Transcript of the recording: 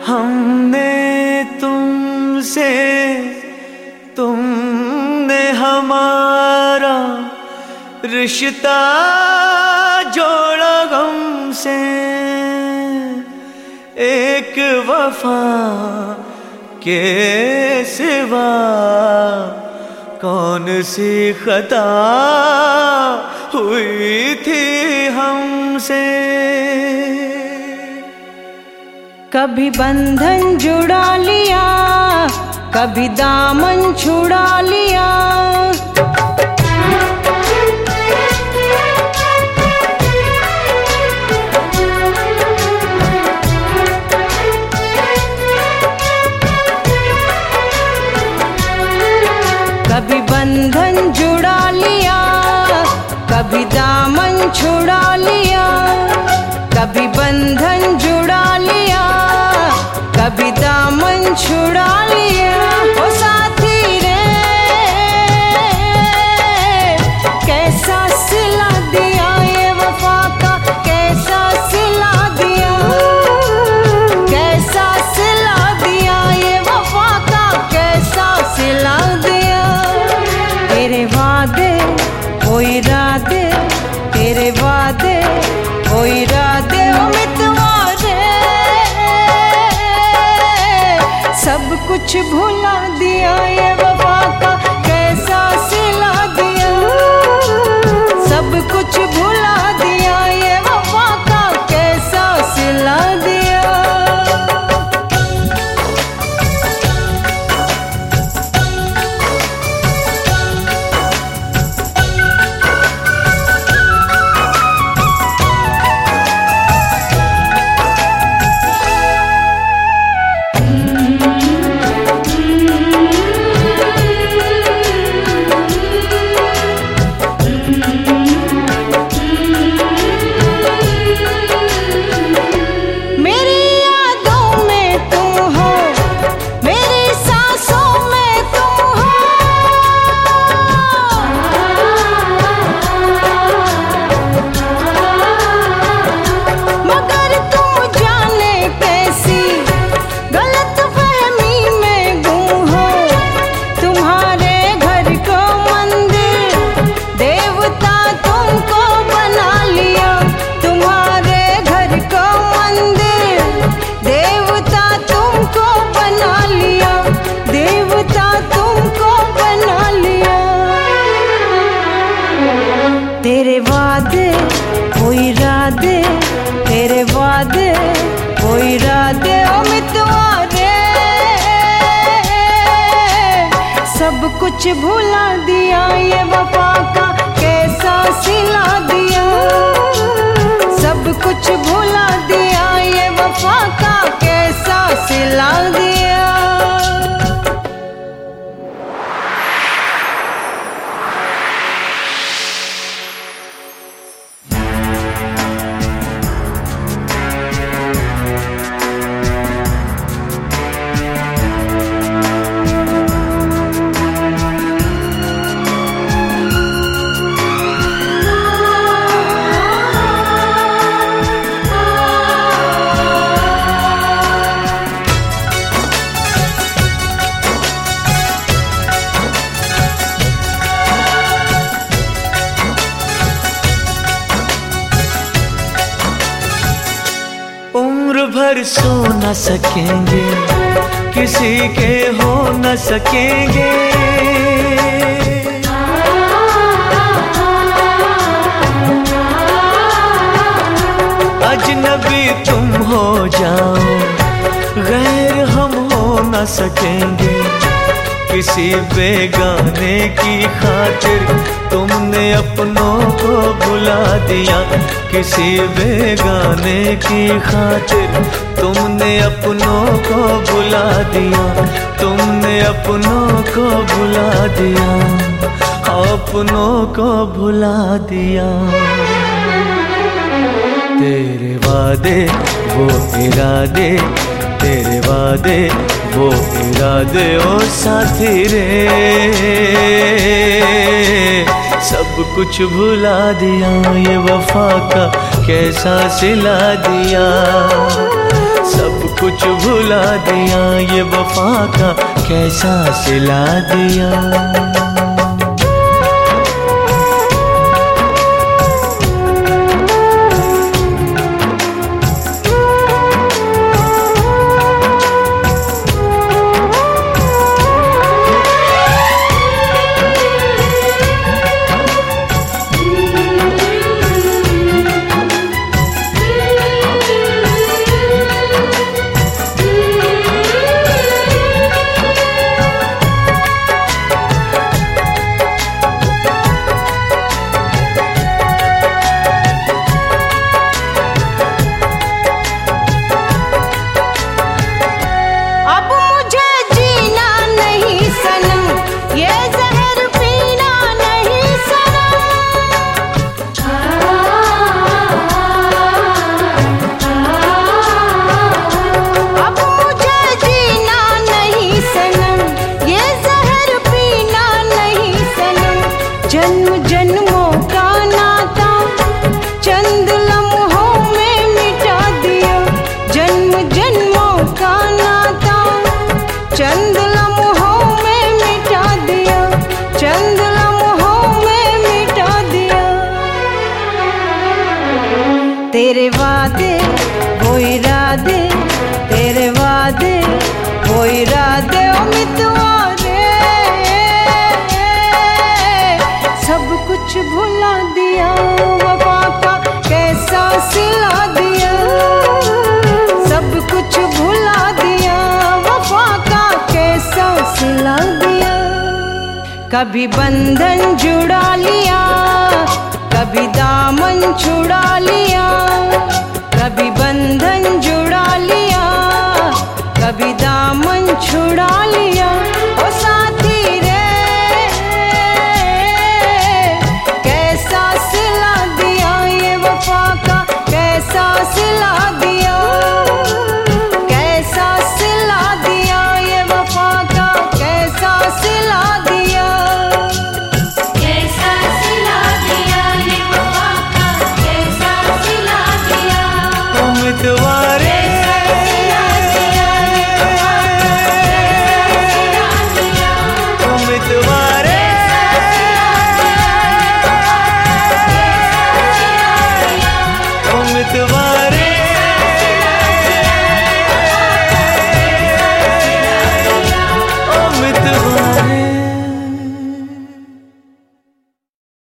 हमने तुमसे, तुमने हमारा रिश्ता जोड़ा गम से। एक वफा के सिवा कौन सी खता हुई थी हमसे। कभी बंधन जुड़ा लिया, कभी दामन छुड़ा लिया। कभी बंधन जुड़ा लिया, कभी दामन छुड़ा लिया। कभी बंधन जुड़ा लिया, कभी दामन छुड़ा लिया। ओ साथी रे कैसा सिला दिया ये वफा का, कैसा सिला दिया, कैसा सिला दिया ये वफा का, कैसा सिला दिया। तेरे वादे वो इरादे, तेरे वादे वो इरादे ओ मितवारे, सब कुछ भुला दिया ये वफा का, कैसा सिला दिया। सब कुछ भुला दिया ये वफा का, कैसा सिला दिया। तेरे वादे वो इरादे, तेरे वादे वो इरादे ओ मितवारे, सब कुछ भुला दिया ये वफा का, कैसा सिला दिया। सब कुछ भुला दिया ये वफा का, कैसा सिला दिया। उम्र भर सो न सकेंगे, किसी के हो न सकेंगे। अजनबी तुम हो जाओ, गैर हम हो न सकेंगे। किसी बेगाने की खातिर तुमने अपनों को भुला दिया। किसी बेगाने की खातिर तुमने अपनों को भुला दिया। तुमने अपनों को भुला दिया, अपनों को भुला दिया। तेरे वादे वो इरादे, तेरे वादे वो इरादे ओ साथी रे, सब कुछ भुला दिया ये वफा का, कैसा सिला दिया। सब कुछ भुला दिया, ये वफा का कैसा सिला दिया। जन्म जन्मों का नाता चंद लम्हों में मिटा दिया, जन्म जन्मों का नाता चंद लम्हों में मिटा दिया, चंद लम्हों में मिटा दिया। तेरे वादे वो इरादे, तेरे वादे वो इरादे ओ मितवा सब कुछ भुला दिया, वफा का कैसा सिला दिया। सब कुछ भुला दिया, वफा का कैसा सिला दिया। कभी बंधन जुड़ा लिया, कभी दामन छुड़ा लिया, कभी बंधन जुड़ा लिया, कभी दामन छुड़ा लिया। ओ साथी रे सिला दिया, ये वफा का कैसा सिला दिया, कैसा सिला दिया, ये वफा का कैसा सिला दिया, कैसा सिला दिया, ये वफा का कैसा सिला दिया। तुम